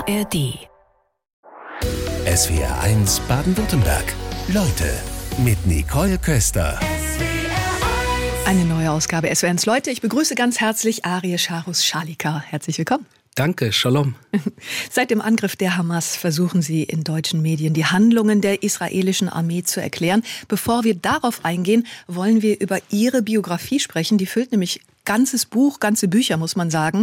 ARD. SWR1 Baden-Württemberg. Leute mit Nicole Köster. Eine neue Ausgabe SWR1 Leute. Ich begrüße ganz herzlich Arie Scharus-Schalika. Herzlich willkommen. Danke, Shalom. Seit dem Angriff der Hamas versuchen Sie in deutschen Medien die Handlungen der israelischen Armee zu erklären. Bevor wir darauf eingehen, wollen wir über Ihre Biografie sprechen. Die füllt nämlich ganze Bücher, muss man sagen.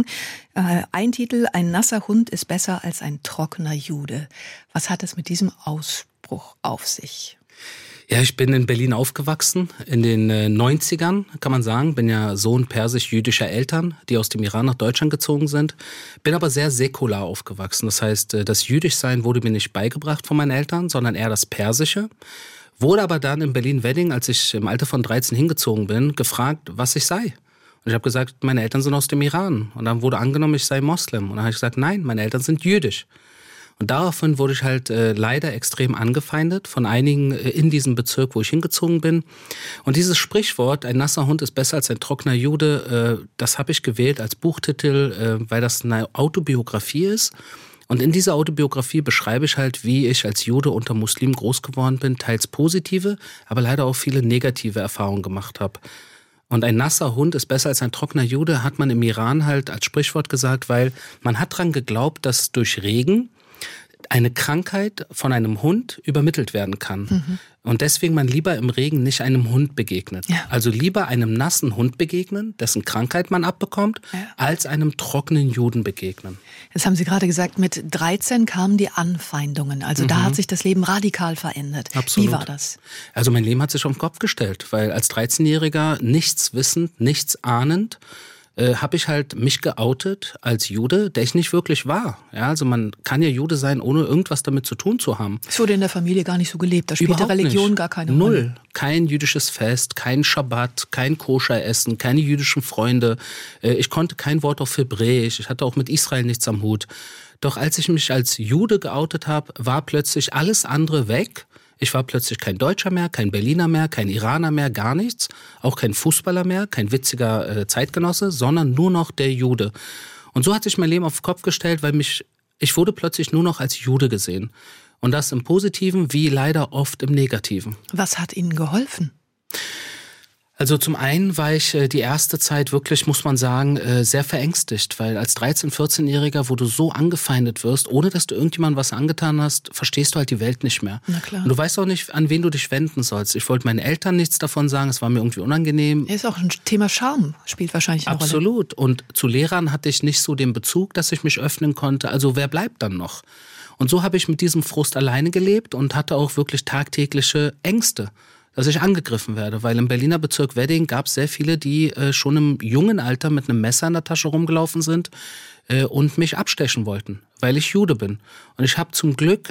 Ein Titel: Ein nasser Hund ist besser als ein trockener Jude. Was hat es mit diesem Ausspruch auf sich? Ja, ich bin in Berlin aufgewachsen, in den 90ern, kann man sagen. Bin ja Sohn persisch-jüdischer Eltern, die aus dem Iran nach Deutschland gezogen sind. Bin aber sehr säkular aufgewachsen. Das heißt, das Jüdischsein wurde mir nicht beigebracht von meinen Eltern, sondern eher das Persische. Wurde aber dann in Berlin-Wedding, als ich im Alter von 13 hingezogen bin, gefragt, was ich sei. Und ich habe gesagt, meine Eltern sind aus dem Iran. Und dann wurde angenommen, ich sei Moslem. Und dann habe ich gesagt, nein, meine Eltern sind jüdisch. Und daraufhin wurde ich halt leider extrem angefeindet von einigen in diesem Bezirk, wo ich hingezogen bin. Und dieses Sprichwort, ein nasser Hund ist besser als ein trockener Jude, das habe ich gewählt als Buchtitel, weil das eine Autobiografie ist. Und in dieser Autobiografie beschreibe ich halt, wie ich als Jude unter Muslimen groß geworden bin, teils positive, aber leider auch viele negative Erfahrungen gemacht habe. Und ein nasser Hund ist besser als ein trockener Jude, hat man im Iran halt als Sprichwort gesagt, weil man hat dran geglaubt, dass durch Regen eine Krankheit von einem Hund übermittelt werden kann. Mhm. Und deswegen man lieber im Regen nicht einem Hund begegnet. Ja. Also lieber einem nassen Hund begegnen, dessen Krankheit man abbekommt, als einem trockenen Juden begegnen. Jetzt haben Sie gerade gesagt, mit 13 kamen die Anfeindungen. Also da hat sich das Leben radikal verändert. Absolut. Wie war das? Also mein Leben hat sich auf den Kopf gestellt, weil als 13-Jähriger nichts wissend, nichts ahnend, habe ich halt mich geoutet als Jude, der ich nicht wirklich war. Ja, also man kann ja Jude sein, ohne irgendwas damit zu tun zu haben. Es wurde in der Familie gar nicht so gelebt. Da spielte Religion gar keine Rolle. Null. Kein jüdisches Fest, kein Schabbat, kein Koscher-Essen, keine jüdischen Freunde. Ich konnte kein Wort auf Hebräisch. Ich hatte auch mit Israel nichts am Hut. Doch als ich mich als Jude geoutet habe, war plötzlich alles andere weg. Ich war plötzlich kein Deutscher mehr, kein Berliner mehr, kein Iraner mehr, gar nichts. Auch kein Fußballer mehr, kein witziger Zeitgenosse, sondern nur noch der Jude. Und so hat sich mein Leben auf den Kopf gestellt, weil ich wurde plötzlich nur noch als Jude gesehen. Und das im Positiven wie leider oft im Negativen. Was hat Ihnen geholfen? Also zum einen war ich die erste Zeit wirklich, muss man sagen, sehr verängstigt, weil als 13-, 14-Jähriger, wo du so angefeindet wirst, ohne dass du irgendjemandem was angetan hast, verstehst du halt die Welt nicht mehr. Na klar. Und du weißt auch nicht, an wen du dich wenden sollst. Ich wollte meinen Eltern nichts davon sagen, es war mir irgendwie unangenehm. Ist auch ein Thema Scham, spielt wahrscheinlich eine Rolle. Absolut. Und zu Lehrern hatte ich nicht so den Bezug, dass ich mich öffnen konnte. Also wer bleibt dann noch? Und so habe ich mit diesem Frust alleine gelebt und hatte auch wirklich tagtägliche Ängste, dass ich angegriffen werde, weil im Berliner Bezirk Wedding gab es sehr viele, die schon im jungen Alter mit einem Messer in der Tasche rumgelaufen sind und mich abstechen wollten, weil ich Jude bin. Und ich habe zum Glück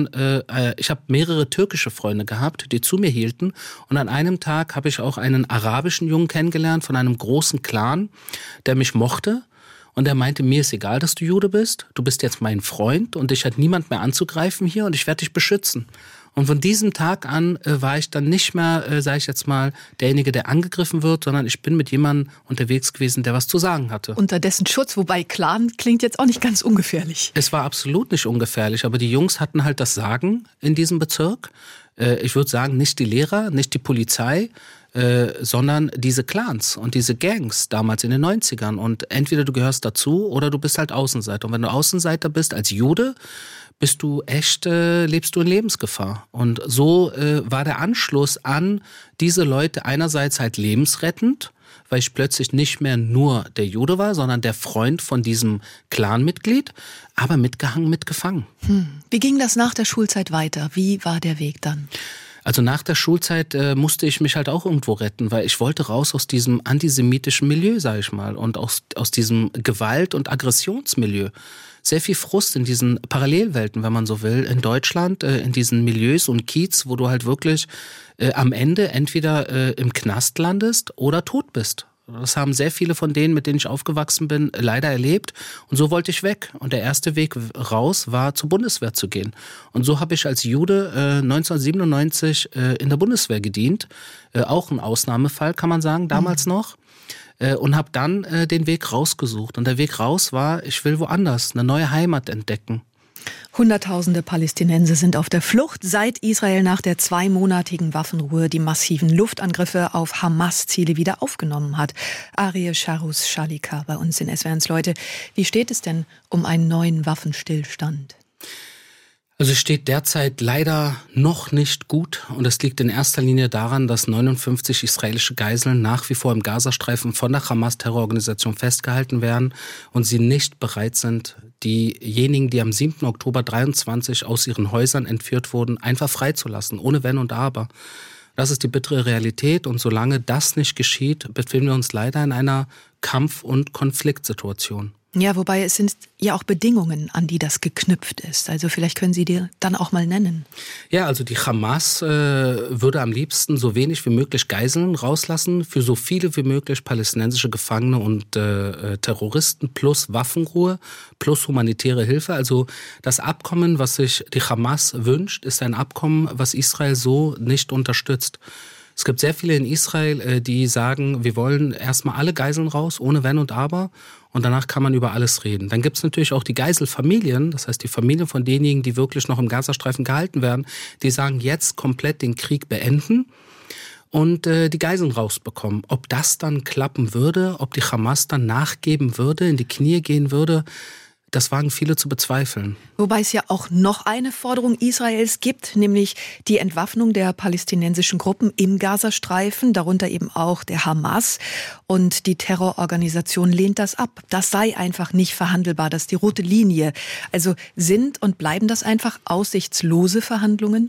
ich habe mehrere türkische Freunde gehabt, die zu mir hielten. Und an einem Tag habe ich auch einen arabischen Jungen kennengelernt von einem großen Clan, der mich mochte. Und er meinte, mir ist egal, dass du Jude bist. Du bist jetzt mein Freund und dich hat niemand mehr anzugreifen hier und ich werde dich beschützen. Und von diesem Tag an war ich dann nicht mehr, sage ich jetzt mal, derjenige, der angegriffen wird, sondern ich bin mit jemandem unterwegs gewesen, der was zu sagen hatte. Unter dessen Schutz, wobei Clan klingt jetzt auch nicht ganz ungefährlich. Es war absolut nicht ungefährlich, aber die Jungs hatten halt das Sagen in diesem Bezirk. Ich würde sagen, nicht die Lehrer, nicht die Polizei, sondern diese Clans und diese Gangs damals in den 90ern. Und entweder du gehörst dazu oder du bist halt Außenseiter. Und wenn du Außenseiter bist als Jude, lebst du in Lebensgefahr. Und so war der Anschluss an diese Leute einerseits halt lebensrettend, weil ich plötzlich nicht mehr nur der Jude war, sondern der Freund von diesem Clanmitglied, aber mitgehangen, mitgefangen. Wie ging das nach der Schulzeit weiter? Wie war der Weg dann? Also nach der Schulzeit musste ich mich halt auch irgendwo retten, weil ich wollte raus aus diesem antisemitischen Milieu, sag ich mal, und aus diesem Gewalt- und Aggressionsmilieu. Sehr viel Frust in diesen Parallelwelten, wenn man so will, in Deutschland, in diesen Milieus und Kiez, wo du halt wirklich am Ende entweder im Knast landest oder tot bist. Das haben sehr viele von denen, mit denen ich aufgewachsen bin, leider erlebt. Und so wollte ich weg. Und der erste Weg raus war, zur Bundeswehr zu gehen. Und so habe ich als Jude 1997 in der Bundeswehr gedient. Auch ein Ausnahmefall, kann man sagen, damals noch. Und habe dann den Weg rausgesucht. Und der Weg raus war, ich will woanders eine neue Heimat entdecken. Hunderttausende Palästinenser sind auf der Flucht, seit Israel nach der 2-monatigen Waffenruhe die massiven Luftangriffe auf Hamas-Ziele wieder aufgenommen hat. Arie Sharus-Shalika bei uns in SWR1 Leute. Wie steht es denn um einen neuen Waffenstillstand? Also es steht derzeit leider noch nicht gut und das liegt in erster Linie daran, dass 59 israelische Geiseln nach wie vor im Gazastreifen von der Hamas-Terrororganisation festgehalten werden und sie nicht bereit sind, diejenigen, die am 7. Oktober 23 aus ihren Häusern entführt wurden, einfach freizulassen, ohne Wenn und Aber. Das ist die bittere Realität und solange das nicht geschieht, befinden wir uns leider in einer Kampf- und Konfliktsituation. Ja, wobei es sind ja auch Bedingungen, an die das geknüpft ist. Also vielleicht können Sie die dann auch mal nennen. Ja, also die Hamas würde am liebsten so wenig wie möglich Geiseln rauslassen für so viele wie möglich palästinensische Gefangene und Terroristen plus Waffenruhe plus humanitäre Hilfe. Also das Abkommen, was sich die Hamas wünscht, ist ein Abkommen, was Israel so nicht unterstützt. Es gibt sehr viele in Israel, die sagen, wir wollen erstmal alle Geiseln raus, ohne Wenn und Aber. Und danach kann man über alles reden. Dann gibt es natürlich auch die Geiselfamilien, das heißt die Familien von denjenigen, die wirklich noch im Gazastreifen gehalten werden, die sagen, jetzt komplett den Krieg beenden und die Geiseln rausbekommen. Ob das dann klappen würde, ob die Hamas dann nachgeben würde, in die Knie gehen würde, das wagen viele zu bezweifeln. Wobei es ja auch noch eine Forderung Israels gibt, nämlich die Entwaffnung der palästinensischen Gruppen im Gazastreifen, darunter eben auch der Hamas. Und die Terrororganisation lehnt das ab. Das sei einfach nicht verhandelbar, das ist die rote Linie. Also sind und bleiben das einfach aussichtslose Verhandlungen?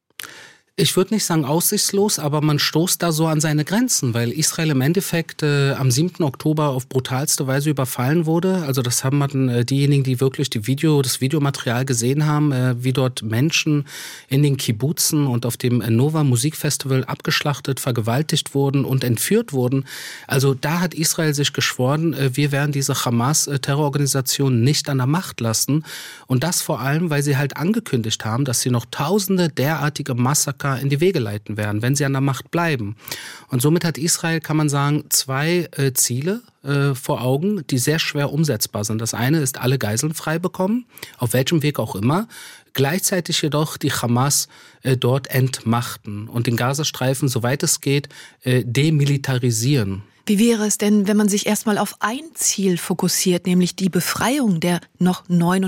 Ich würde nicht sagen aussichtslos, aber man stoßt da so an seine Grenzen, weil Israel im Endeffekt am 7. Oktober auf brutalste Weise überfallen wurde. Also das haben diejenigen, die wirklich das Videomaterial gesehen haben, wie dort Menschen in den Kibbutzen und auf dem Nova Musikfestival abgeschlachtet, vergewaltigt wurden und entführt wurden. Also da hat Israel sich geschworen, wir werden diese Hamas-Terrororganisation nicht an der Macht lassen. Und das vor allem, weil sie halt angekündigt haben, dass sie noch Tausende derartige Massaker in die Wege leiten werden, wenn sie an der Macht bleiben. Und somit hat Israel, kann man sagen, zwei Ziele vor Augen, die sehr schwer umsetzbar sind. Das eine ist, alle Geiseln frei bekommen, auf welchem Weg auch immer. Gleichzeitig jedoch die Hamas dort entmachten und den Gazastreifen, soweit es geht, demilitarisieren. Wie wäre es denn, wenn man sich erstmal auf ein Ziel fokussiert, nämlich die Befreiung der noch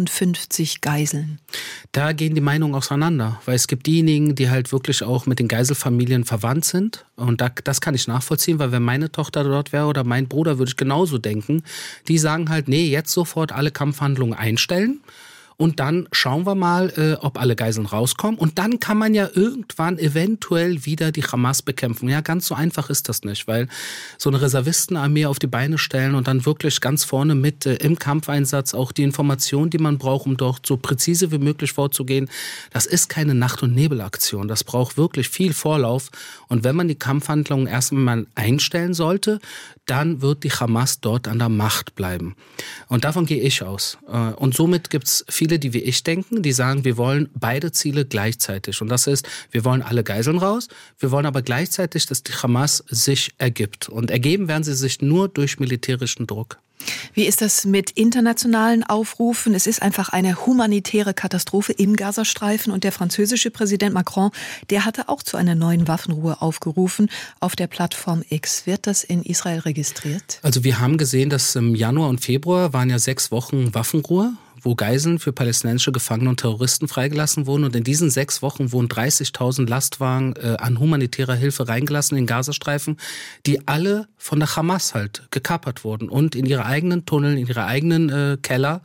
59 Geiseln? Da gehen die Meinungen auseinander, weil es gibt diejenigen, die halt wirklich auch mit den Geiselfamilien verwandt sind. Und das kann ich nachvollziehen, weil wenn meine Tochter dort wäre oder mein Bruder, würde ich genauso denken. Die sagen halt, nee, jetzt sofort alle Kampfhandlungen einstellen. Und dann schauen wir mal, ob alle Geiseln rauskommen. Und dann kann man ja irgendwann eventuell wieder die Hamas bekämpfen. Ja, ganz so einfach ist das nicht, weil so eine Reservistenarmee auf die Beine stellen und dann wirklich ganz vorne mit im Kampfeinsatz auch die Informationen, die man braucht, um dort so präzise wie möglich vorzugehen, das ist keine Nacht- und Nebelaktion. Das braucht wirklich viel Vorlauf. Und wenn man die Kampfhandlungen erstmal einstellen sollte, dann wird die Hamas dort an der Macht bleiben. Und davon gehe ich aus. Und somit gibt es viele, die wie ich denken, die sagen, wir wollen beide Ziele gleichzeitig. Und das ist, wir wollen alle Geiseln raus, wir wollen aber gleichzeitig, dass die Hamas sich ergibt. Und ergeben werden sie sich nur durch militärischen Druck. Wie ist das mit internationalen Aufrufen? Es ist einfach eine humanitäre Katastrophe im Gazastreifen und der französische Präsident Macron, der hatte auch zu einer neuen Waffenruhe aufgerufen auf der Plattform X. Wird das in Israel registriert? Also wir haben gesehen, dass im Januar und Februar waren ja 6 Wochen Waffenruhe, wo Geiseln für palästinensische Gefangene und Terroristen freigelassen wurden. Und in diesen 6 Wochen wurden 30.000 Lastwagen an humanitärer Hilfe reingelassen in den Gazastreifen, die alle von der Hamas halt gekapert wurden und in ihre eigenen Tunnel, in ihre eigenen Keller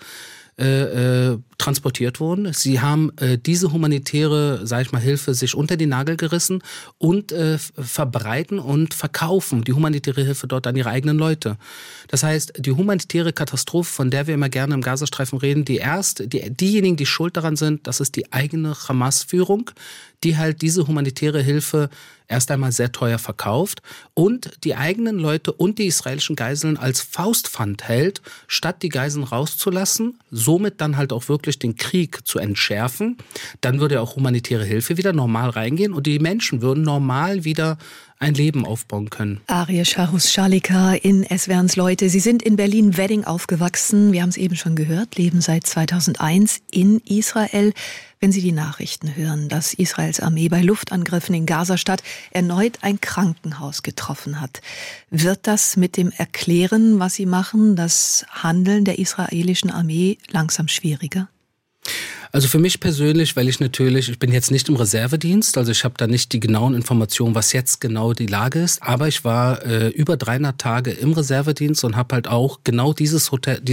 transportiert wurden. Sie haben diese humanitäre, sag ich mal, Hilfe sich unter die Nagel gerissen und verbreiten und verkaufen die humanitäre Hilfe dort an ihre eigenen Leute. Das heißt, die humanitäre Katastrophe, von der wir immer gerne im Gazastreifen reden, diejenigen, die schuld daran sind, das ist die eigene Hamas-Führung, die halt diese humanitäre Hilfe erst einmal sehr teuer verkauft und die eigenen Leute und die israelischen Geiseln als Faustpfand hält, statt die Geiseln rauszulassen, somit dann halt auch wirklich den Krieg zu entschärfen. Dann würde auch humanitäre Hilfe wieder normal reingehen und die Menschen würden normal wieder ein Leben aufbauen können. Arie Charus-Schalika in SWRs Leute. Sie sind in Berlin-Wedding aufgewachsen. Wir haben es eben schon gehört, leben seit 2001 in Israel. Wenn Sie die Nachrichten hören, dass Israels Armee bei Luftangriffen in Gazastadt erneut ein Krankenhaus getroffen hat, wird das mit dem Erklären, was Sie machen, das Handeln der israelischen Armee langsam schwieriger? Also für mich persönlich, weil ich bin jetzt nicht im Reservedienst, also ich habe da nicht die genauen Informationen, was jetzt genau die Lage ist, aber ich war über 300 Tage im Reservedienst und habe halt auch genau dieses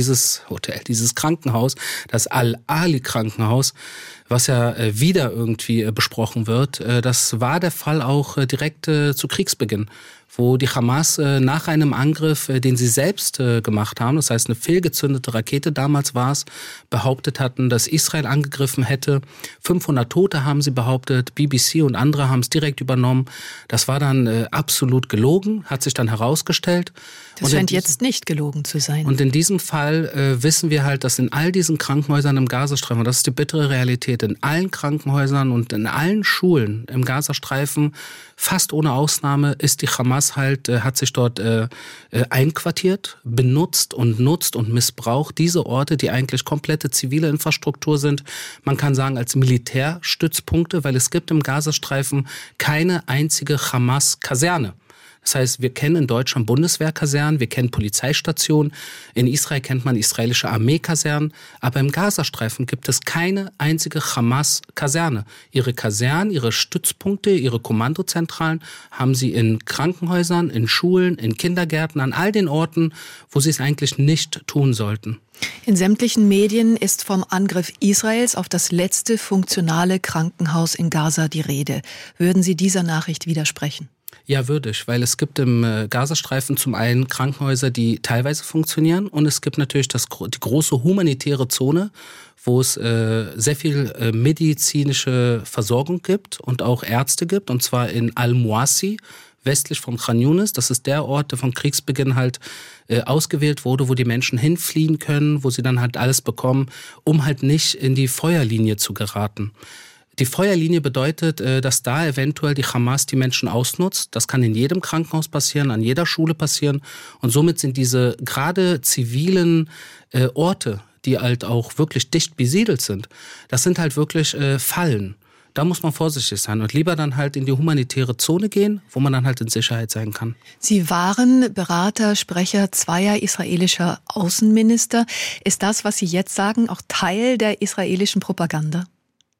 Krankenhaus, das Al-Ali-Krankenhaus, was ja wieder irgendwie besprochen wird, das war der Fall auch direkt zu Kriegsbeginn, wo die Hamas nach einem Angriff, den sie selbst gemacht haben, das heißt eine fehlgezündete Rakete damals war es, behauptet hatten, dass Israel angegriffen hätte. 500 Tote haben sie behauptet, BBC und andere haben es direkt übernommen. Das war dann absolut gelogen, hat sich dann herausgestellt. Das scheint jetzt nicht gelogen zu sein. Und in diesem Fall wissen wir halt, dass in all diesen Krankenhäusern im Gazastreifen, und das ist die bittere Realität, in allen Krankenhäusern und in allen Schulen im Gazastreifen, fast ohne Ausnahme, ist die Hamas hat sich dort einquartiert, benutzt und nutzt und missbraucht diese Orte, die eigentlich komplette zivile Infrastruktur sind. Man kann sagen als Militärstützpunkte, weil es gibt im Gazastreifen keine einzige Hamas-Kaserne. Das heißt, wir kennen in Deutschland Bundeswehrkasernen, wir kennen Polizeistationen, in Israel kennt man israelische Armeekasernen, aber im Gazastreifen gibt es keine einzige Hamas-Kaserne. Ihre Kasernen, ihre Stützpunkte, ihre Kommandozentralen haben sie in Krankenhäusern, in Schulen, in Kindergärten, an all den Orten, wo sie es eigentlich nicht tun sollten. In sämtlichen Medien ist vom Angriff Israels auf das letzte funktionale Krankenhaus in Gaza die Rede. Würden Sie dieser Nachricht widersprechen? Ja, würde ich, weil es gibt im Gazastreifen zum einen Krankenhäuser, die teilweise funktionieren und es gibt natürlich die große humanitäre Zone, wo es sehr viel medizinische Versorgung gibt und auch Ärzte gibt, und zwar in Al-Muassi, westlich von Khan Yunis. Das ist der Ort, der vom Kriegsbeginn halt ausgewählt wurde, wo die Menschen hinfliehen können, wo sie dann halt alles bekommen, um halt nicht in die Feuerlinie zu geraten. Die Feuerlinie bedeutet, dass da eventuell die Hamas die Menschen ausnutzt. Das kann in jedem Krankenhaus passieren, an jeder Schule passieren. Und somit sind diese gerade zivilen Orte, die halt auch wirklich dicht besiedelt sind, das sind halt wirklich Fallen. Da muss man vorsichtig sein und lieber dann halt in die humanitäre Zone gehen, wo man dann halt in Sicherheit sein kann. Sie waren Berater, Sprecher zweier israelischer Außenminister. Ist das, was Sie jetzt sagen, auch Teil der israelischen Propaganda?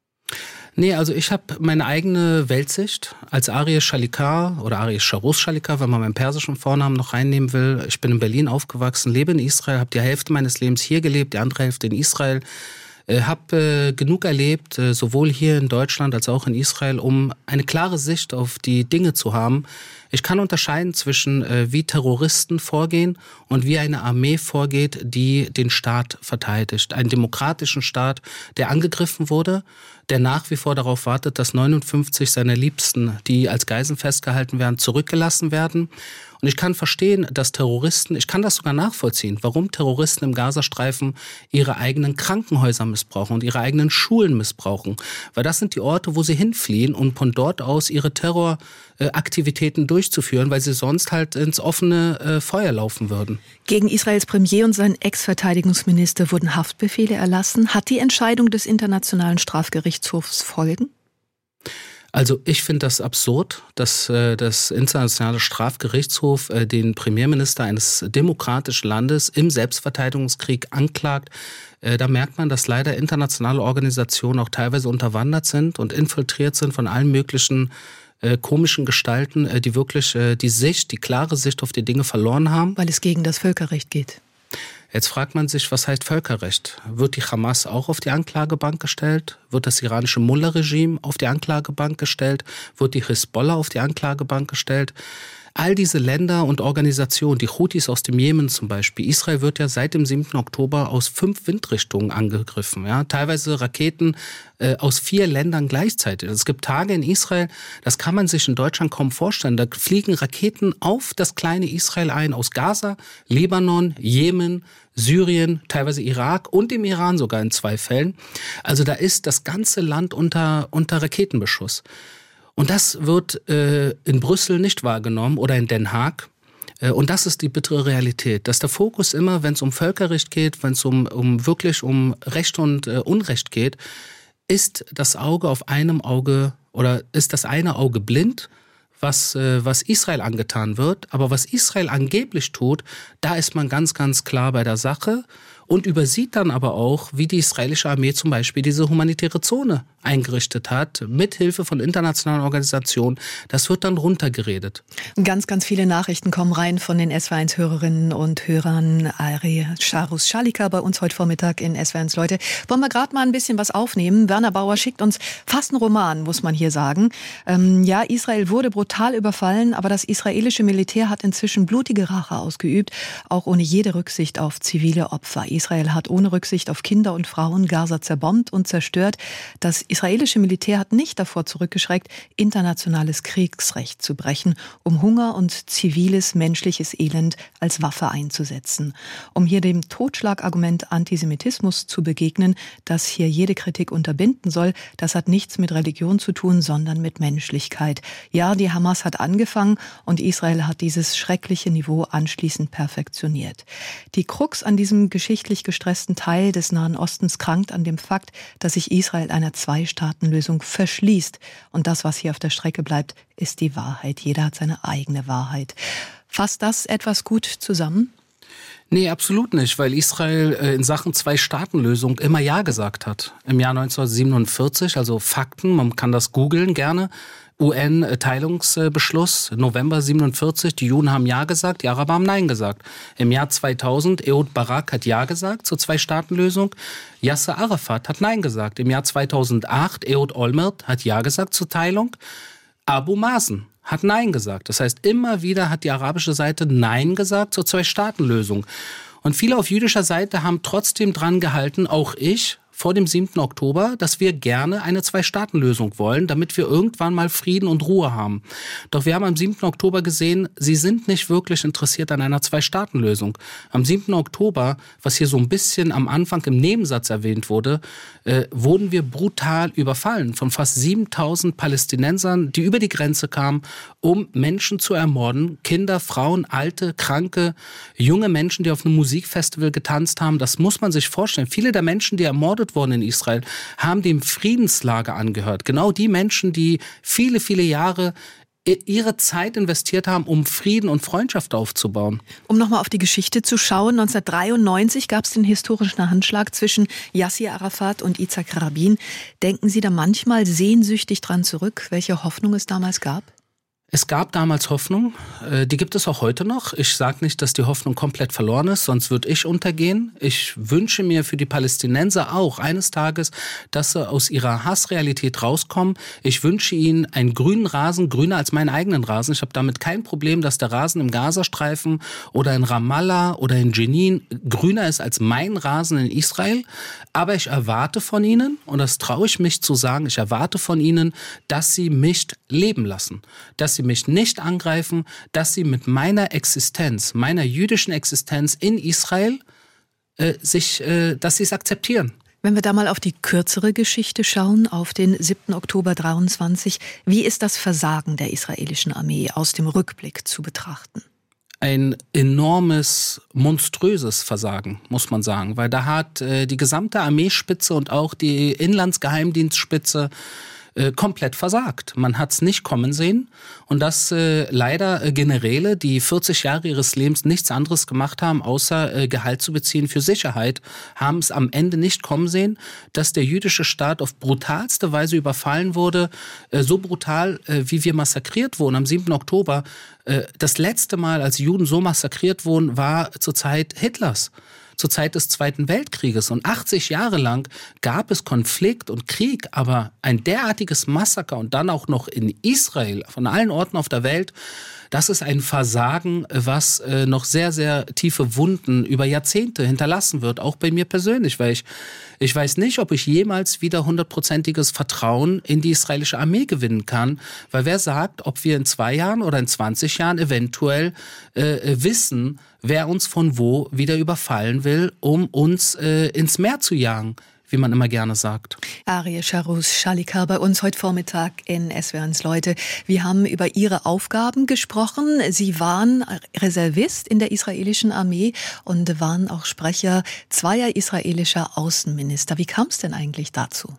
Nee, also ich habe meine eigene Weltsicht als Arie Schalika oder Arie Charus-Schalika, wenn man meinen persischen Vornamen noch reinnehmen will. Ich bin in Berlin aufgewachsen, lebe in Israel, habe die Hälfte meines Lebens hier gelebt, die andere Hälfte in Israel. Habe genug erlebt, sowohl hier in Deutschland als auch in Israel, um eine klare Sicht auf die Dinge zu haben. Ich kann unterscheiden zwischen wie Terroristen vorgehen und wie eine Armee vorgeht, die den Staat verteidigt. Einen demokratischen Staat, der angegriffen wurde, der nach wie vor darauf wartet, dass 59 seiner Liebsten, die als Geiseln festgehalten werden, zurückgelassen werden. Und ich kann verstehen, dass Terroristen, ich kann das sogar nachvollziehen, warum Terroristen im Gazastreifen ihre eigenen Krankenhäuser missbrauchen und ihre eigenen Schulen missbrauchen. Weil das sind die Orte, wo sie hinfliehen und von dort aus ihre Terroraktivitäten durchzuführen, weil sie sonst halt ins offene Feuer laufen würden. Gegen Israels Premier und seinen Ex-Verteidigungsminister wurden Haftbefehle erlassen. Hat die Entscheidung des Internationalen Strafgerichtshofs Folgen? Also ich finde das absurd, dass das Internationale Strafgerichtshof den Premierminister eines demokratischen Landes im Selbstverteidigungskrieg anklagt. Da merkt man, dass leider internationale Organisationen auch teilweise unterwandert sind und infiltriert sind von allen möglichen komischen Gestalten, die wirklich die klare Sicht auf die Dinge verloren haben. Weil es gegen das Völkerrecht geht. Jetzt fragt man sich, was heißt Völkerrecht? Wird die Hamas auch auf die Anklagebank gestellt? Wird das iranische Mullah-Regime auf die Anklagebank gestellt? Wird die Hisbollah auf die Anklagebank gestellt? All diese Länder und Organisationen, die Houthis aus dem Jemen zum Beispiel, Israel wird ja seit dem 7. Oktober aus 5 Windrichtungen angegriffen. Ja? Teilweise Raketen aus 4 Ländern gleichzeitig. Es gibt Tage in Israel, das kann man sich in Deutschland kaum vorstellen. Da fliegen Raketen auf das kleine Israel ein, aus Gaza, Libanon, Jemen, Syrien, teilweise Irak und im Iran sogar in 2 Fällen. Also da ist das ganze Land unter Raketenbeschuss. Und das wird in Brüssel nicht wahrgenommen oder in Den Haag. Und das ist die bittere Realität, dass der Fokus immer, wenn es um Völkerrecht geht, wenn es wirklich um Recht und Unrecht geht, ist das Auge auf einem Auge oder ist das eine Auge blind, was Israel angetan wird. Aber was Israel angeblich tut, da ist man ganz, ganz klar bei der Sache und übersieht dann aber auch, wie die israelische Armee zum Beispiel diese humanitäre Zone eingerichtet hat, mit Hilfe von internationalen Organisationen. Das wird dann runtergeredet. Ganz, ganz viele Nachrichten kommen rein von den SW1-Hörerinnen und Hörern. Ari Charus Schalika bei uns heute Vormittag in SW1 Leute. Wollen wir gerade mal ein bisschen was aufnehmen? Werner Bauer schickt uns fast einen Roman, muss man hier sagen. Ja, Israel wurde brutal überfallen, aber das israelische Militär hat inzwischen blutige Rache ausgeübt, auch ohne jede Rücksicht auf zivile Opfer. Israel hat ohne Rücksicht auf Kinder und Frauen Gaza zerbombt und zerstört. Das israelische Militär hat nicht davor zurückgeschreckt, internationales Kriegsrecht zu brechen, um Hunger und ziviles menschliches Elend als Waffe einzusetzen. Um hier dem Totschlagargument Antisemitismus zu begegnen, das hier jede Kritik unterbinden soll, das hat nichts mit Religion zu tun, sondern mit Menschlichkeit. Ja, die Hamas hat angefangen und Israel hat dieses schreckliche Niveau anschließend perfektioniert. Die Krux an diesem geschichtlich gestressten Teil des Nahen Ostens krankt an dem Fakt, dass sich Israel einer Zwei-Staaten-Lösung verschließt. Und das, was hier auf der Strecke bleibt, ist die Wahrheit. Jeder hat seine eigene Wahrheit. Fasst das etwas gut zusammen? Nee, absolut nicht, weil Israel in Sachen Zwei-Staaten-Lösung immer Ja gesagt hat. Im Jahr 1947, also Fakten, man kann das googeln gerne, UN-Teilungsbeschluss, November 47, die Juden haben Ja gesagt, die Araber haben Nein gesagt. Im Jahr 2000, Ehud Barak hat Ja gesagt zur Zwei-Staaten-Lösung, Yasser Arafat hat Nein gesagt. Im Jahr 2008, Ehud Olmert hat Ja gesagt zur Teilung, Abu Mazen hat Nein gesagt. Das heißt, immer wieder hat die arabische Seite Nein gesagt zur Zwei-Staaten-Lösung. Und viele auf jüdischer Seite haben trotzdem dran gehalten, auch ich, vor dem 7. Oktober, dass wir gerne eine Zwei-Staaten-Lösung wollen, damit wir irgendwann mal Frieden und Ruhe haben. Doch wir haben am 7. Oktober gesehen, sie sind nicht wirklich interessiert an einer Zwei-Staaten-Lösung. Am 7. Oktober, was hier so ein bisschen am Anfang im Nebensatz erwähnt wurde, wurden wir brutal überfallen von fast 7.000 Palästinensern, die über die Grenze kamen, um Menschen zu ermorden. Kinder, Frauen, alte, kranke, junge Menschen, die auf einem Musikfestival getanzt haben. Das muss man sich vorstellen. Viele der Menschen, die ermordet worden in Israel, haben dem Friedenslager angehört. Genau die Menschen, die viele, viele Jahre ihre Zeit investiert haben, um Frieden und Freundschaft aufzubauen. Um nochmal auf die Geschichte zu schauen, 1993 gab es den historischen Handschlag zwischen Yasser Arafat und Yitzhak Rabin. Denken Sie da manchmal sehnsüchtig dran zurück, welche Hoffnung es damals gab? Es gab damals Hoffnung, die gibt es auch heute noch. Ich sage nicht, dass die Hoffnung komplett verloren ist, sonst würde ich untergehen. Ich wünsche mir für die Palästinenser auch eines Tages, dass sie aus ihrer Hassrealität rauskommen. Ich wünsche ihnen einen grünen Rasen, grüner als meinen eigenen Rasen. Ich habe damit kein Problem, dass der Rasen im Gazastreifen oder in Ramallah oder in Jenin grüner ist als mein Rasen in Israel. Aber ich erwarte von ihnen, und das traue ich mich zu sagen, ich erwarte von ihnen, dass sie mich leben lassen, dass sie mich nicht angreifen, dass sie mit meiner Existenz, meiner jüdischen Existenz in Israel, dass sie es akzeptieren. Wenn wir da mal auf die kürzere Geschichte schauen, auf den 7. Oktober 23, wie ist das Versagen der israelischen Armee aus dem Rückblick zu betrachten? Ein enormes, monströses Versagen, muss man sagen, weil da hat die gesamte Armeespitze und auch die Inlandsgeheimdienstspitze komplett versagt. Man hat es nicht kommen sehen und dass leider Generäle, die 40 Jahre ihres Lebens nichts anderes gemacht haben, außer Gehalt zu beziehen für Sicherheit, haben es am Ende nicht kommen sehen, dass der jüdische Staat auf brutalste Weise überfallen wurde, so brutal, wie wir massakriert wurden am 7. Oktober. Das letzte Mal, als Juden so massakriert wurden, war zur Zeit Hitlers. Zur Zeit des Zweiten Weltkrieges. Und 80 Jahre lang gab es Konflikt und Krieg, aber ein derartiges Massaker und dann auch noch in Israel, von allen Orten auf der Welt, das ist ein Versagen, was noch sehr, sehr tiefe Wunden über Jahrzehnte hinterlassen wird, auch bei mir persönlich, weil ich weiß nicht, ob ich jemals wieder 100%iges Vertrauen in die israelische Armee gewinnen kann, weil wer sagt, ob wir in 2 Jahren oder in 20 Jahren eventuell wissen, wer uns von wo wieder überfallen will, um uns ins Meer zu jagen. wie man immer gerne sagt. Aryeh Charus-Shalikar bei uns heute Vormittag in SWR1 Leute. Wir haben über Ihre Aufgaben gesprochen. Sie waren Reservist in der israelischen Armee und waren auch Sprecher zweier israelischer Außenminister. Wie kam es denn eigentlich dazu?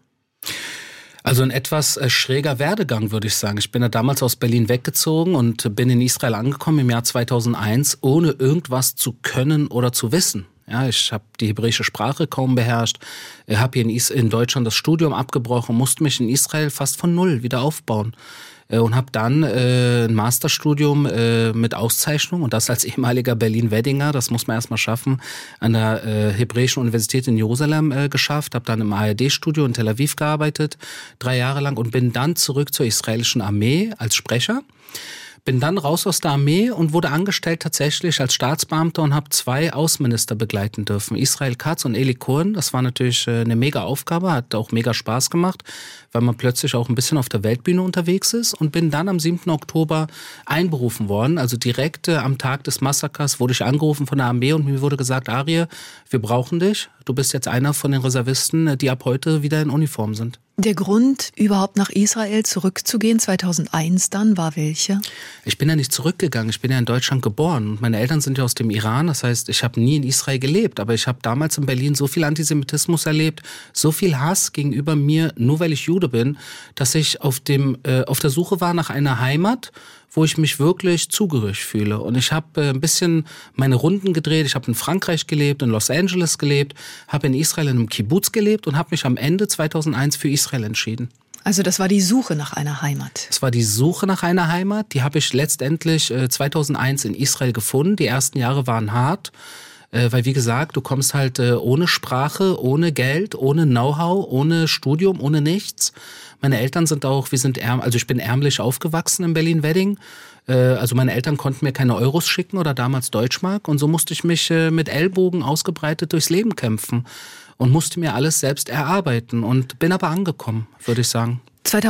Also ein etwas schräger Werdegang, würde ich sagen. Ich bin ja damals aus Berlin weggezogen und bin in Israel angekommen im Jahr 2001, ohne irgendwas zu können oder zu wissen. Ja, ich habe die hebräische Sprache kaum beherrscht, habe hier in Deutschland das Studium abgebrochen, musste mich in Israel fast von null wieder aufbauen und habe dann ein Masterstudium mit Auszeichnung, und das als ehemaliger Berlin-Weddinger, das muss man erstmal schaffen, an der Hebräischen Universität in Jerusalem geschafft, habe dann im ARD-Studio in Tel Aviv gearbeitet, 3 Jahre lang, und bin dann zurück zur israelischen Armee als Sprecher. Bin dann raus aus der Armee und wurde angestellt tatsächlich als Staatsbeamter und habe 2 Außenminister begleiten dürfen. Israel Katz und Eli Cohen. Das war natürlich eine mega Aufgabe, hat auch mega Spaß gemacht, weil man plötzlich auch ein bisschen auf der Weltbühne unterwegs ist, und bin dann am 7. Oktober einberufen worden. Also direkt am Tag des Massakers wurde ich angerufen von der Armee und mir wurde gesagt, Aryeh, wir brauchen dich. Du bist jetzt einer von den Reservisten, die ab heute wieder in Uniform sind. Der Grund, überhaupt nach Israel zurückzugehen, 2001 dann, war welcher? Ich bin ja nicht zurückgegangen, ich bin ja in Deutschland geboren und meine Eltern sind ja aus dem Iran, das heißt, ich habe nie in Israel gelebt, aber ich habe damals in Berlin so viel Antisemitismus erlebt, so viel Hass gegenüber mir, nur weil ich Jude bin, dass ich auf der Suche war nach einer Heimat, wo ich mich wirklich zugehörig fühle. Und ich habe ein bisschen meine Runden gedreht. Ich habe in Frankreich gelebt, in Los Angeles gelebt, habe in Israel in einem Kibbutz gelebt und habe mich am Ende 2001 für Israel entschieden. Also das war die Suche nach einer Heimat. Es war die Suche nach einer Heimat. Die habe ich letztendlich 2001 in Israel gefunden. Die ersten Jahre waren hart. Weil, wie gesagt, du kommst halt ohne Sprache, ohne Geld, ohne Know-how, ohne Studium, ohne nichts. Meine Eltern sind auch, ich bin ärmlich aufgewachsen in Berlin-Wedding. Also meine Eltern konnten mir keine Euros schicken oder damals Deutschmark. Und so musste ich mich mit Ellbogen ausgebreitet durchs Leben kämpfen und musste mir alles selbst erarbeiten und bin aber angekommen, würde ich sagen.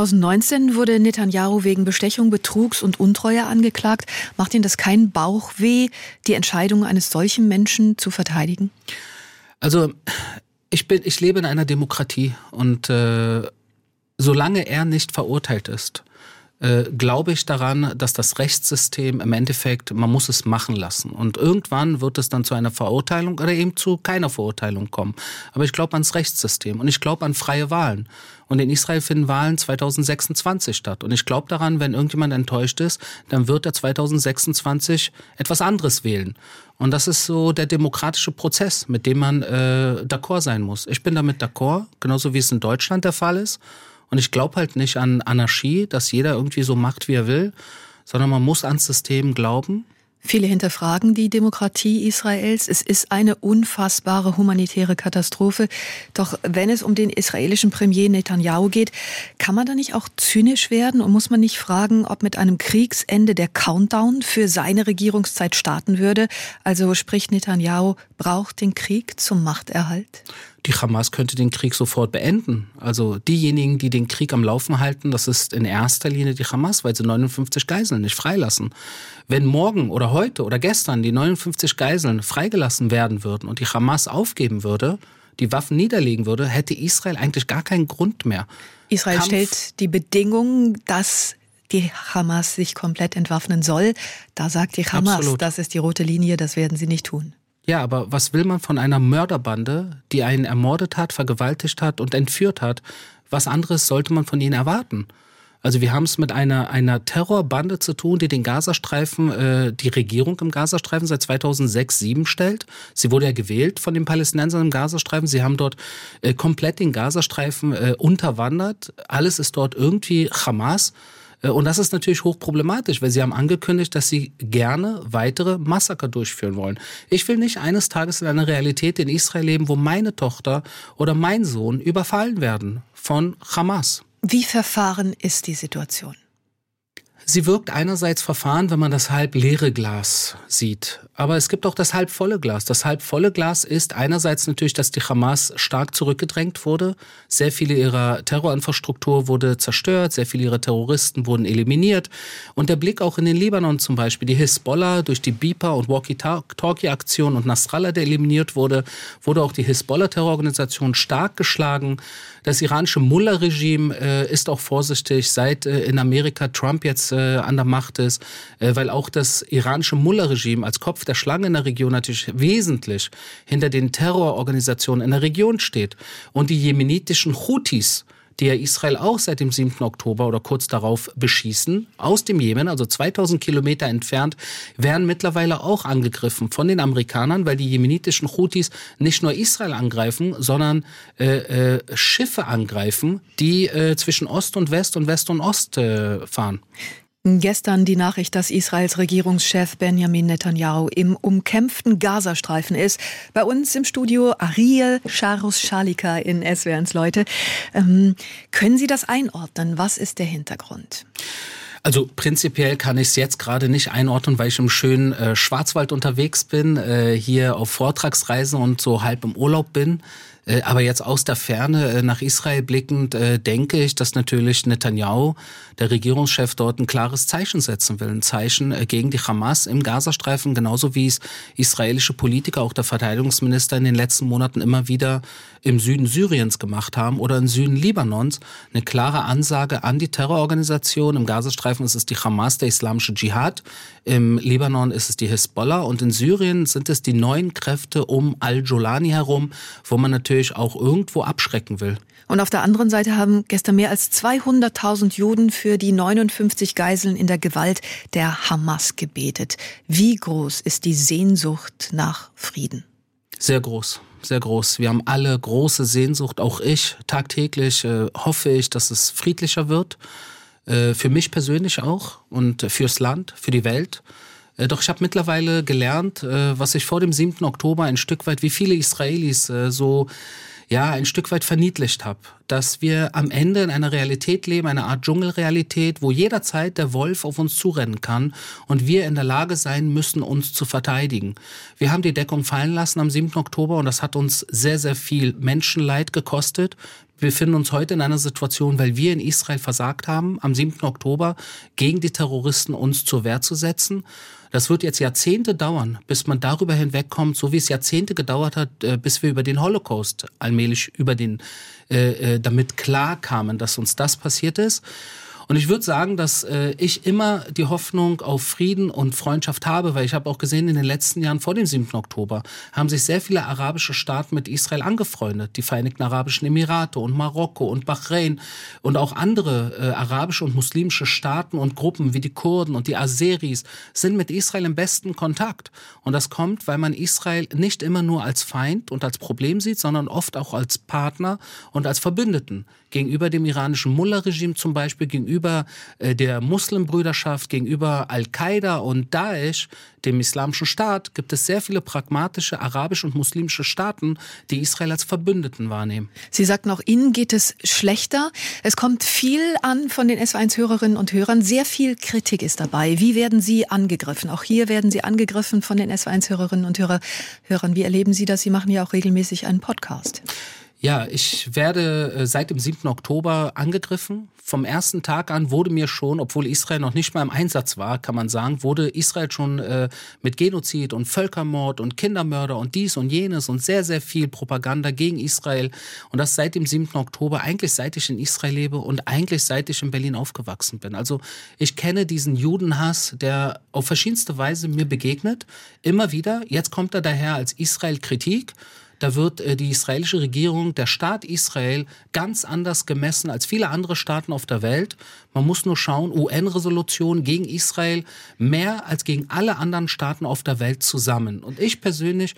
2019 wurde Netanyahu wegen Bestechung, Betrugs und Untreue angeklagt. Macht Ihnen das keinen Bauchweh, die Entscheidung eines solchen Menschen zu verteidigen? Also ich lebe in einer Demokratie und solange er nicht verurteilt ist, glaube ich daran, dass das Rechtssystem im Endeffekt, man muss es machen lassen. Und irgendwann wird es dann zu einer Verurteilung oder eben zu keiner Verurteilung kommen. Aber ich glaube ans Rechtssystem und ich glaube an freie Wahlen. Und in Israel finden Wahlen 2026 statt. Und ich glaube daran, wenn irgendjemand enttäuscht ist, dann wird er 2026 etwas anderes wählen. Und das ist so der demokratische Prozess, mit dem man d'accord sein muss. Ich bin damit d'accord, genauso wie es in Deutschland der Fall ist. Und ich glaube halt nicht an Anarchie, dass jeder irgendwie so macht, wie er will, sondern man muss ans System glauben. Viele hinterfragen die Demokratie Israels. Es ist eine unfassbare humanitäre Katastrophe. Doch wenn es um den israelischen Premier Netanyahu geht, kann man da nicht auch zynisch werden und muss man nicht fragen, ob mit einem Kriegsende der Countdown für seine Regierungszeit starten würde? Also sprich, Netanyahu braucht den Krieg zum Machterhalt? Die Hamas könnte den Krieg sofort beenden. Also diejenigen, die den Krieg am Laufen halten, das ist in erster Linie die Hamas, weil sie 59 Geiseln nicht freilassen. Wenn morgen oder heute oder gestern die 59 Geiseln freigelassen werden würden und die Hamas aufgeben würde, die Waffen niederlegen würde, hätte Israel eigentlich gar keinen Grund mehr. Israel stellt die Bedingung, dass die Hamas sich komplett entwaffnen soll. Da sagt die Hamas, absolut, das ist die rote Linie, das werden sie nicht tun. Ja, aber was will man von einer Mörderbande, die einen ermordet hat, vergewaltigt hat und entführt hat? Was anderes sollte man von ihnen erwarten? Also wir haben es mit einer Terrorbande zu tun, die den Gazastreifen, die Regierung im Gazastreifen seit 2006-2007 stellt. Sie wurde ja gewählt von den Palästinensern im Gazastreifen. Sie haben dort komplett den Gazastreifen unterwandert. Alles ist dort irgendwie Hamas. Und das ist natürlich hochproblematisch, weil sie haben angekündigt, dass sie gerne weitere Massaker durchführen wollen. Ich will nicht eines Tages in einer Realität in Israel leben, wo meine Tochter oder mein Sohn überfallen werden von Hamas. Wie verfahren ist die Situation? Sie wirkt einerseits verfahren, wenn man das halb leere Glas sieht. Aber es gibt auch das halb volle Glas. Das halb volle Glas ist einerseits natürlich, dass die Hamas stark zurückgedrängt wurde. Sehr viele ihrer Terrorinfrastruktur wurde zerstört. Sehr viele ihrer Terroristen wurden eliminiert. Und der Blick auch in den Libanon zum Beispiel. Die Hisbollah durch die Beeper- und Walkie-Talkie-Aktion und Nasrallah, der eliminiert wurde, wurde auch die Hisbollah-Terrororganisation stark geschlagen. Das iranische Mullah-Regime ist auch vorsichtig, seit in Amerika Trump jetzt an der Macht ist, weil auch das iranische Mullah-Regime als Kopf der Schlange in der Region natürlich wesentlich hinter den Terrororganisationen in der Region steht. Und die jemenitischen Houthis, die ja Israel auch seit dem 7. Oktober oder kurz darauf beschießen, aus dem Jemen, also 2000 Kilometer entfernt, werden mittlerweile auch angegriffen von den Amerikanern, weil die jemenitischen Houthis nicht nur Israel angreifen, sondern Schiffe angreifen, die zwischen Ost und West und West und Ost fahren. Gestern die Nachricht, dass Israels Regierungschef Benjamin Netanyahu im umkämpften Gazastreifen ist. Bei uns im Studio Ariel Scharus-Schalika in SWR1 Leute. Können Sie das einordnen? Was ist der Hintergrund? Also prinzipiell kann ich es jetzt gerade nicht einordnen, weil ich im schönen Schwarzwald unterwegs bin, hier auf Vortragsreise und so halb im Urlaub bin. Aber jetzt aus der Ferne nach Israel blickend denke ich, dass natürlich Netanyahu, der Regierungschef, dort ein klares Zeichen setzen will. Ein Zeichen gegen die Hamas im Gazastreifen, genauso wie es israelische Politiker, auch der Verteidigungsminister in den letzten Monaten immer wieder im Süden Syriens gemacht haben oder im Süden Libanons. Eine klare Ansage an die Terrororganisation. Im Gazastreifen ist es die Hamas, der islamische Dschihad. Im Libanon ist es die Hisbollah. Und in Syrien sind es die neuen Kräfte um Al-Jolani herum, wo man natürlich auch irgendwo abschrecken will. Und auf der anderen Seite haben gestern mehr als 200.000 Juden für die 59 Geiseln in der Gewalt der Hamas gebetet. Wie groß ist die Sehnsucht nach Frieden? Sehr groß, sehr groß. Wir haben alle große Sehnsucht, auch ich. Tagtäglich hoffe ich, dass es friedlicher wird. Für mich persönlich auch und fürs Land, für die Welt. Doch ich habe mittlerweile gelernt, was ich vor dem 7. Oktober ein Stück weit, wie viele Israelis ein Stück weit verniedlicht habe. Dass wir am Ende in einer Realität leben, eine Art Dschungelrealität, wo jederzeit der Wolf auf uns zurennen kann und wir in der Lage sein müssen, uns zu verteidigen. Wir haben die Deckung fallen lassen am 7. Oktober und das hat uns sehr, sehr viel Menschenleid gekostet. Wir befinden uns heute in einer Situation, weil wir in Israel versagt haben, am 7. Oktober gegen die Terroristen uns zur Wehr zu setzen. Das wird jetzt Jahrzehnte dauern, bis man darüber hinwegkommt, so wie es Jahrzehnte gedauert hat, bis wir über den Holocaust allmählich damit klar kamen, dass uns das passiert ist. Und ich würde sagen, dass ich immer die Hoffnung auf Frieden und Freundschaft habe, weil ich habe auch gesehen, in den letzten Jahren vor dem 7. Oktober haben sich sehr viele arabische Staaten mit Israel angefreundet. Die Vereinigten Arabischen Emirate und Marokko und Bahrain und auch andere arabische und muslimische Staaten und Gruppen wie die Kurden und die Aseris sind mit Israel im besten Kontakt. Und das kommt, weil man Israel nicht immer nur als Feind und als Problem sieht, sondern oft auch als Partner und als Verbündeten. Gegenüber dem iranischen Mullah-Regime zum Beispiel, gegenüber der Muslimbrüderschaft, gegenüber Al-Qaida und Daesh, dem Islamischen Staat, gibt es sehr viele pragmatische arabische und muslimische Staaten, die Israel als Verbündeten wahrnehmen. Sie sagten auch, Ihnen geht es schlechter. Es kommt viel an von den SW1-Hörerinnen und Hörern. Sehr viel Kritik ist dabei. Wie werden Sie angegriffen? Auch hier werden Sie angegriffen von den SW1-Hörerinnen und Hörern. Wie erleben Sie das? Sie machen ja auch regelmäßig einen Podcast. Ja, ich werde seit dem 7. Oktober angegriffen. Vom ersten Tag an wurde mir schon, obwohl Israel noch nicht mal im Einsatz war, kann man sagen, wurde Israel schon mit Genozid und Völkermord und Kindermörder und dies und jenes und sehr, sehr viel Propaganda gegen Israel. Und das seit dem 7. Oktober, eigentlich seit ich in Israel lebe und eigentlich seit ich in Berlin aufgewachsen bin. Also ich kenne diesen Judenhass, der auf verschiedenste Weise mir begegnet. Immer wieder. Jetzt kommt er daher als Israel-Kritik. Da wird die israelische Regierung, der Staat Israel, ganz anders gemessen als viele andere Staaten auf der Welt. Man muss nur schauen, UN-Resolutionen gegen Israel mehr als gegen alle anderen Staaten auf der Welt zusammen. Und ich persönlich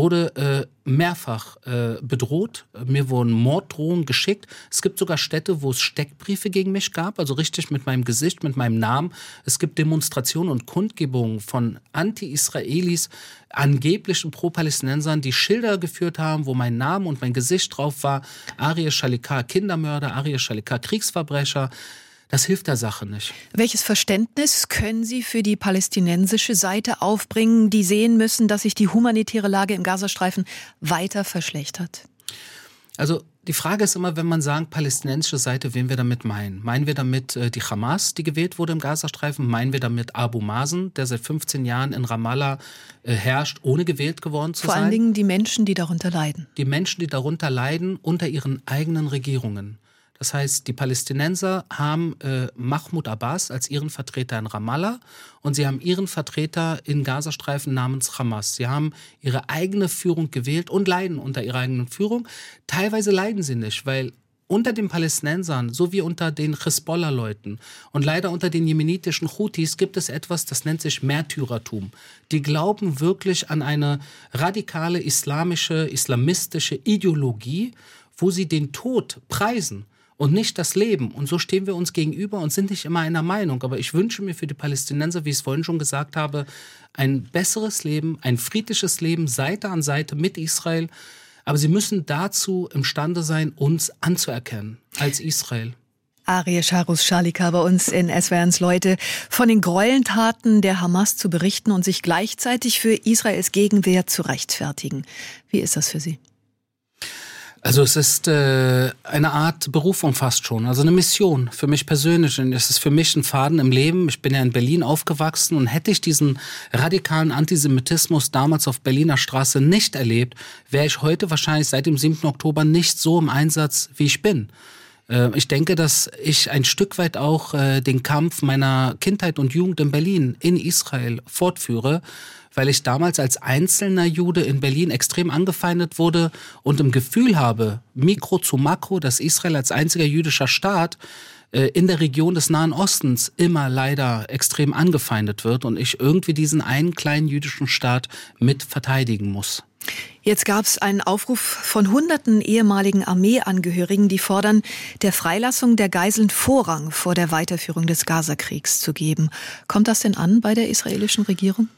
wurde mehrfach bedroht. Mir wurden Morddrohungen geschickt. Es gibt sogar Städte, wo es Steckbriefe gegen mich gab, also richtig mit meinem Gesicht, mit meinem Namen. Es gibt Demonstrationen und Kundgebungen von Anti-Israelis, angeblichen Pro-Palästinensern, die Schilder geführt haben, wo mein Name und mein Gesicht drauf war. Ariel Shalikar Kindermörder, Ariel Shalikar Kriegsverbrecher. Das hilft der Sache nicht. Welches Verständnis können Sie für die palästinensische Seite aufbringen, die sehen müssen, dass sich die humanitäre Lage im Gazastreifen weiter verschlechtert? Also die Frage ist immer, wenn man sagt, palästinensische Seite, wen wir damit meinen. Meinen wir damit die Hamas, die gewählt wurde im Gazastreifen? Meinen wir damit Abu Mazen, der seit 15 Jahren in Ramallah herrscht, ohne gewählt geworden zu sein? Vor allen Dingen die Menschen, die darunter leiden. Die Menschen, die darunter leiden, unter ihren eigenen Regierungen. Das heißt, die Palästinenser haben Mahmoud Abbas als ihren Vertreter in Ramallah und sie haben ihren Vertreter in Gazastreifen namens Hamas. Sie haben ihre eigene Führung gewählt und leiden unter ihrer eigenen Führung. Teilweise leiden sie nicht, weil unter den Palästinensern sowie unter den Hisbollah-Leuten und leider unter den jemenitischen Houthis gibt es etwas, das nennt sich Märtyrertum. Die glauben wirklich an eine radikale islamistische Ideologie, wo sie den Tod preisen und nicht das Leben. Und so stehen wir uns gegenüber und sind nicht immer einer Meinung. Aber ich wünsche mir für die Palästinenser, wie ich es vorhin schon gesagt habe, ein besseres Leben, ein friedliches Leben, Seite an Seite mit Israel. Aber sie müssen dazu imstande sein, uns anzuerkennen als Israel. Arie Scharus-Schalika bei uns in SWR1 Leute, von den Gräueltaten der Hamas zu berichten und sich gleichzeitig für Israels Gegenwehr zu rechtfertigen. Wie ist das für Sie? Also es ist eine Art Berufung fast schon, also eine Mission für mich persönlich. Und es ist für mich ein Faden im Leben. Ich bin ja in Berlin aufgewachsen und hätte ich diesen radikalen Antisemitismus damals auf Berliner Straße nicht erlebt, wäre ich heute wahrscheinlich seit dem 7. Oktober nicht so im Einsatz, wie ich bin. Ich denke, dass ich ein Stück weit auch den Kampf meiner Kindheit und Jugend in Berlin, in Israel fortführe, weil ich damals als einzelner Jude in Berlin extrem angefeindet wurde und im Gefühl habe, Mikro zu Makro, dass Israel als einziger jüdischer Staat in der Region des Nahen Ostens immer leider extrem angefeindet wird und ich irgendwie diesen einen kleinen jüdischen Staat mit verteidigen muss. Jetzt gab es einen Aufruf von hunderten ehemaligen Armeeangehörigen, die fordern, der Freilassung der Geiseln Vorrang vor der Weiterführung des Gazakriegs zu geben. Kommt das denn an bei der israelischen Regierung?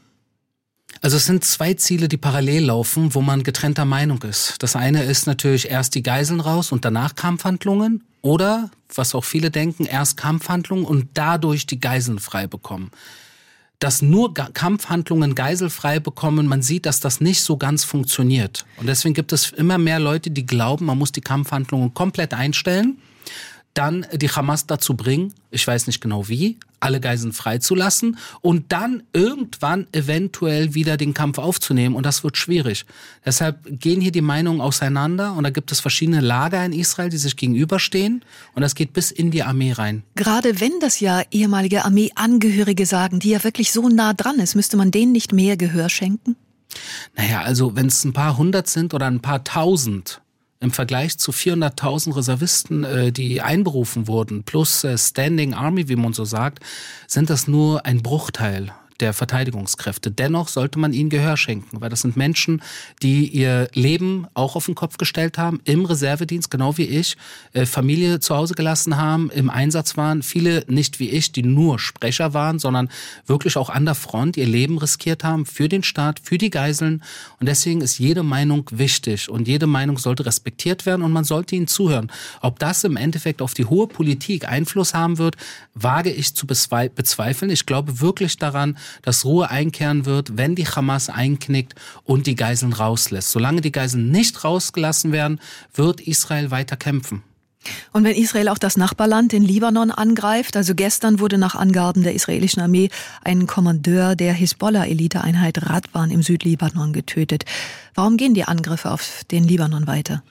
Also es sind zwei Ziele, die parallel laufen, wo man getrennter Meinung ist. Das eine ist natürlich erst die Geiseln raus und danach Kampfhandlungen oder, was auch viele denken, erst Kampfhandlungen und dadurch die Geiseln frei bekommen. Dass nur Kampfhandlungen geiselfrei bekommen, man sieht, dass das nicht so ganz funktioniert. Und deswegen gibt es immer mehr Leute, die glauben, man muss die Kampfhandlungen komplett einstellen, dann die Hamas dazu bringen, ich weiß nicht genau wie, alle Geiseln freizulassen und dann irgendwann eventuell wieder den Kampf aufzunehmen und das wird schwierig. Deshalb gehen hier die Meinungen auseinander und da gibt es verschiedene Lager in Israel, die sich gegenüberstehen und das geht bis in die Armee rein. Gerade wenn das ja ehemalige Armeeangehörige sagen, die ja wirklich so nah dran ist, müsste man denen nicht mehr Gehör schenken? Naja, also wenn es ein paar hundert sind oder ein paar tausend, im Vergleich zu 400.000 Reservisten, die einberufen wurden, plus Standing Army, wie man so sagt, sind das nur ein Bruchteil der Verteidigungskräfte. Dennoch sollte man ihnen Gehör schenken, weil das sind Menschen, die ihr Leben auch auf den Kopf gestellt haben, im Reservedienst, genau wie ich, Familie zu Hause gelassen haben, im Einsatz waren. Viele nicht wie ich, die nur Sprecher waren, sondern wirklich auch an der Front ihr Leben riskiert haben für den Staat, für die Geiseln. Und deswegen ist jede Meinung wichtig und jede Meinung sollte respektiert werden und man sollte ihnen zuhören. Ob das im Endeffekt auf die hohe Politik Einfluss haben wird, wage ich zu bezweifeln. Ich glaube wirklich daran, dass Ruhe einkehren wird, wenn die Hamas einknickt und die Geiseln rauslässt. Solange die Geiseln nicht rausgelassen werden, wird Israel weiter kämpfen. Und wenn Israel auch das Nachbarland, den Libanon, angreift, also gestern wurde nach Angaben der israelischen Armee ein Kommandeur der Hisbollah-Eliteeinheit Radwan im Südlibanon getötet. Warum gehen die Angriffe auf den Libanon weiter?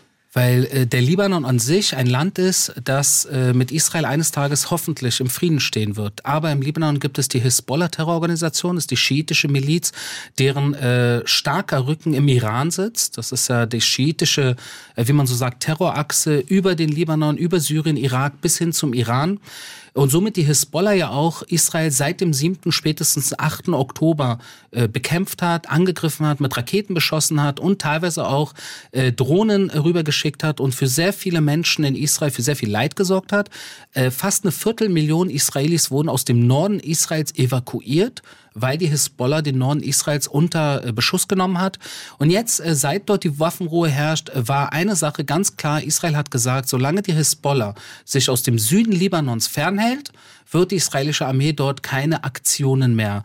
Weil der Libanon an sich ein Land ist, das mit Israel eines Tages hoffentlich im Frieden stehen wird. Aber im Libanon gibt es die Hisbollah-Terrororganisation, das ist die schiitische Miliz, deren starker Rücken im Iran sitzt. Das ist ja die schiitische, wie man so sagt, Terrorachse über den Libanon, über Syrien, Irak bis hin zum Iran. Und somit die Hisbollah ja auch Israel seit dem 7., spätestens 8. Oktober bekämpft hat, angegriffen hat, mit Raketen beschossen hat und teilweise auch Drohnen rübergeschickt hat und für sehr viele Menschen in Israel für sehr viel Leid gesorgt hat. Fast 250.000 Israelis wurden aus dem Norden Israels evakuiert, weil die Hisbollah den Norden Israels unter Beschuss genommen hat. Und jetzt, seit dort die Waffenruhe herrscht, war eine Sache ganz klar. Israel hat gesagt, solange die Hisbollah sich aus dem Süden Libanons fernhält, wird die israelische Armee dort keine Aktionen mehr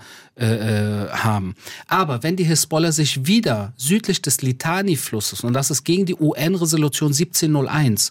haben. Aber wenn die Hisbollah sich wieder südlich des Litani-Flusses, und das ist gegen die UN-Resolution 1701,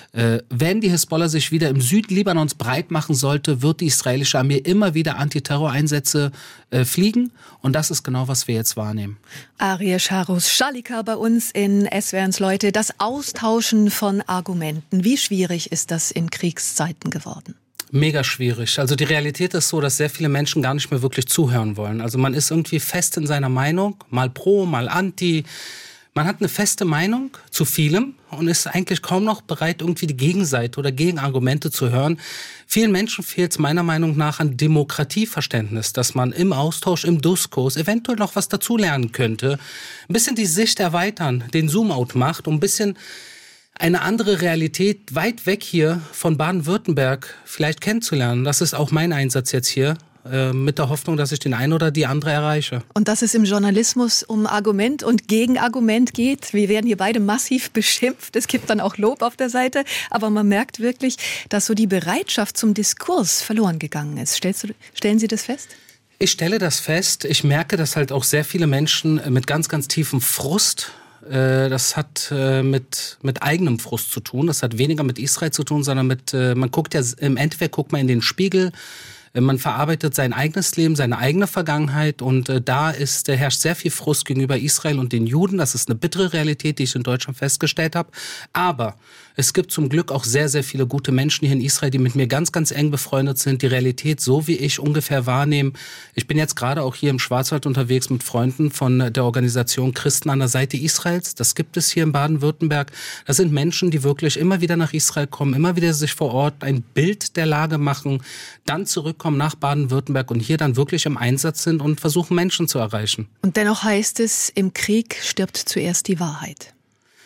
wenn die Hisbollah sich wieder im Süden Libanons breit machen sollte, wird die israelische Armee immer wieder Antiterroreinsätze fliegen. Und das ist genau, was wir jetzt wahrnehmen. Arie Scharus-Schalika bei uns in SWRs Leute. Das Austauschen von Argumenten. Wie schwierig ist das in Kriegszeiten geworden? Mega schwierig. Also die Realität ist so, dass sehr viele Menschen gar nicht mehr wirklich zuhören wollen. Also man ist irgendwie fest in seiner Meinung, mal pro, mal anti. Man hat eine feste Meinung zu vielem und ist eigentlich kaum noch bereit, irgendwie die Gegenseite oder Gegenargumente zu hören. Vielen Menschen fehlt es meiner Meinung nach an Demokratieverständnis, dass man im Austausch, im Diskurs eventuell noch was dazulernen könnte. Ein bisschen die Sicht erweitern, den Zoom-out macht, um ein bisschen eine andere Realität weit weg hier von Baden-Württemberg vielleicht kennenzulernen. Das ist auch mein Einsatz jetzt hier, mit der Hoffnung, dass ich den einen oder die andere erreiche. Und dass es im Journalismus um Argument und Gegenargument geht. Wir werden hier beide massiv beschimpft. Es gibt dann auch Lob auf der Seite. Aber man merkt wirklich, dass so die Bereitschaft zum Diskurs verloren gegangen ist. Stellen Sie das fest? Ich stelle das fest. Ich merke, dass halt auch sehr viele Menschen mit ganz, ganz tiefem Frust, das hat mit eigenem Frust zu tun. Das hat weniger mit Israel zu tun, sondern man guckt ja, im Endeffekt guckt man in den Spiegel, man verarbeitet sein eigenes Leben, seine eigene Vergangenheit und da herrscht sehr viel Frust gegenüber Israel und den Juden. Das ist eine bittere Realität, die ich in Deutschland festgestellt habe. Aber es gibt zum Glück auch sehr, sehr viele gute Menschen hier in Israel, die mit mir ganz, ganz eng befreundet sind, die Realität so wie ich ungefähr wahrnehmen. Ich bin jetzt gerade auch hier im Schwarzwald unterwegs mit Freunden von der Organisation Christen an der Seite Israels. Das gibt es hier in Baden-Württemberg. Das sind Menschen, die wirklich immer wieder nach Israel kommen, immer wieder sich vor Ort ein Bild der Lage machen, dann zurückkommen nach Baden-Württemberg und hier dann wirklich im Einsatz sind und versuchen, Menschen zu erreichen. Und dennoch heißt es, im Krieg stirbt zuerst die Wahrheit.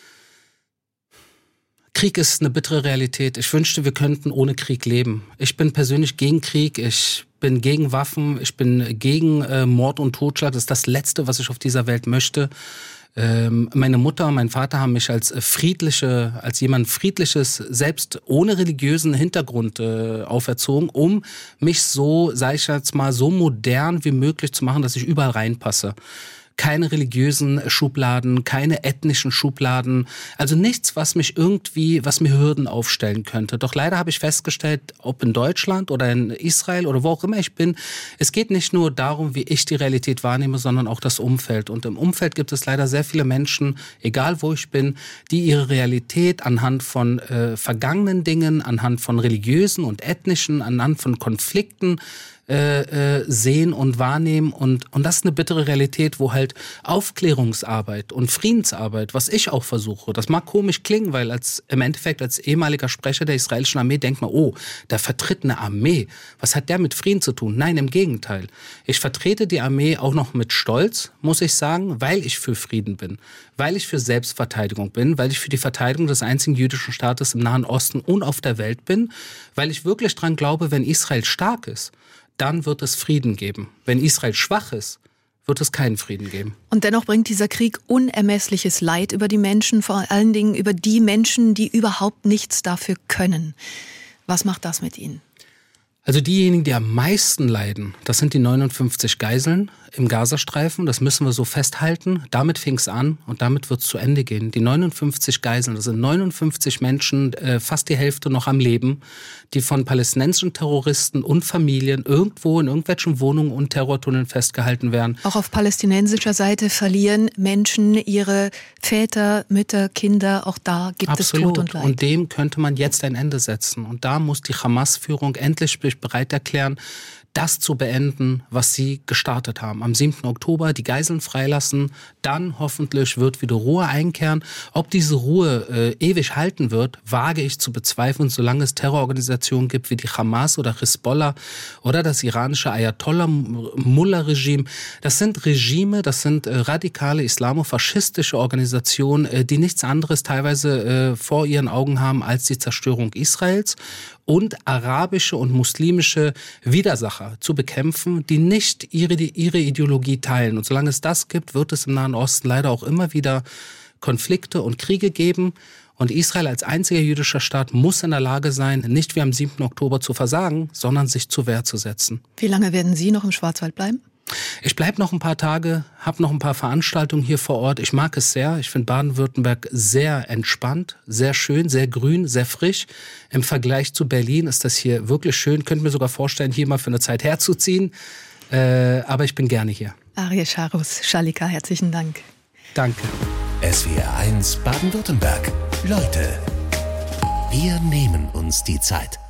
Krieg ist eine bittere Realität. Ich wünschte, wir könnten ohne Krieg leben. Ich bin persönlich gegen Krieg. Ich bin gegen Waffen. Ich bin gegen Mord und Totschlag. Das ist das Letzte, was ich auf dieser Welt möchte. Meine Mutter und mein Vater haben mich als jemand Friedliches, selbst ohne religiösen Hintergrund auferzogen, um mich so, sag ich jetzt mal, so modern wie möglich zu machen, dass ich überall reinpasse. Keine religiösen Schubladen, keine ethnischen Schubladen, also nichts, was mir Hürden aufstellen könnte. Doch leider habe ich festgestellt, ob in Deutschland oder in Israel oder wo auch immer ich bin, es geht nicht nur darum, wie ich die Realität wahrnehme, sondern auch das Umfeld. Und im Umfeld gibt es leider sehr viele Menschen, egal wo ich bin, die ihre Realität anhand von vergangenen Dingen, anhand von religiösen und ethnischen, anhand von Konflikten sehen und wahrnehmen und das ist eine bittere Realität, wo halt Aufklärungsarbeit und Friedensarbeit, was ich auch versuche, das mag komisch klingen, weil im Endeffekt als ehemaliger Sprecher der israelischen Armee denkt man, oh, der vertritt eine Armee, was hat der mit Frieden zu tun? Nein, im Gegenteil. Ich vertrete die Armee auch noch mit Stolz, muss ich sagen, weil ich für Frieden bin, weil ich für Selbstverteidigung bin, weil ich für die Verteidigung des einzigen jüdischen Staates im Nahen Osten und auf der Welt bin, weil ich wirklich dran glaube, wenn Israel stark ist, dann wird es Frieden geben. Wenn Israel schwach ist, wird es keinen Frieden geben. Und dennoch bringt dieser Krieg unermessliches Leid über die Menschen, vor allen Dingen über die Menschen, die überhaupt nichts dafür können. Was macht das mit Ihnen? Also diejenigen, die am meisten leiden, das sind die 59 Geiseln im Gazastreifen. Das müssen wir so festhalten. Damit fing es an und damit wird es zu Ende gehen. Die 59 Geiseln, das sind 59 Menschen, fast die Hälfte noch am Leben, die von palästinensischen Terroristen und Familien irgendwo in irgendwelchen Wohnungen und Terrortunneln festgehalten werden. Auch auf palästinensischer Seite verlieren Menschen ihre Väter, Mütter, Kinder. Auch da gibt es Tod und Leid. Und dem könnte man jetzt ein Ende setzen. Und da muss die Hamas-Führung endlich bereit erklären, das zu beenden, was sie gestartet haben. Am 7. Oktober die Geiseln freilassen, dann hoffentlich wird wieder Ruhe einkehren. Ob diese Ruhe ewig halten wird, wage ich zu bezweifeln, solange es Terrororganisationen gibt wie die Hamas oder Hisbollah oder das iranische Ayatollah-Mullah-Regime. Das sind Regime, das sind radikale islamofaschistische Organisationen, die nichts anderes teilweise vor ihren Augen haben als die Zerstörung Israels. und arabische und muslimische Widersacher zu bekämpfen, die nicht ihre Ideologie teilen. Und solange es das gibt, wird es im Nahen Osten leider auch immer wieder Konflikte und Kriege geben. Und Israel als einziger jüdischer Staat muss in der Lage sein, nicht wie am 7. Oktober zu versagen, sondern sich zur Wehr zu setzen. Wie lange werden Sie noch im Schwarzwald bleiben? Ich bleibe noch ein paar Tage, habe noch ein paar Veranstaltungen hier vor Ort. Ich mag es sehr. Ich finde Baden-Württemberg sehr entspannt, sehr schön, sehr grün, sehr frisch. Im Vergleich zu Berlin ist das hier wirklich schön. Könnte mir sogar vorstellen, hier mal für eine Zeit herzuziehen. Aber ich bin gerne hier. Aryeh Sharus, Shalika, herzlichen Dank. Danke. SWR 1 Baden-Württemberg. Leute, wir nehmen uns die Zeit.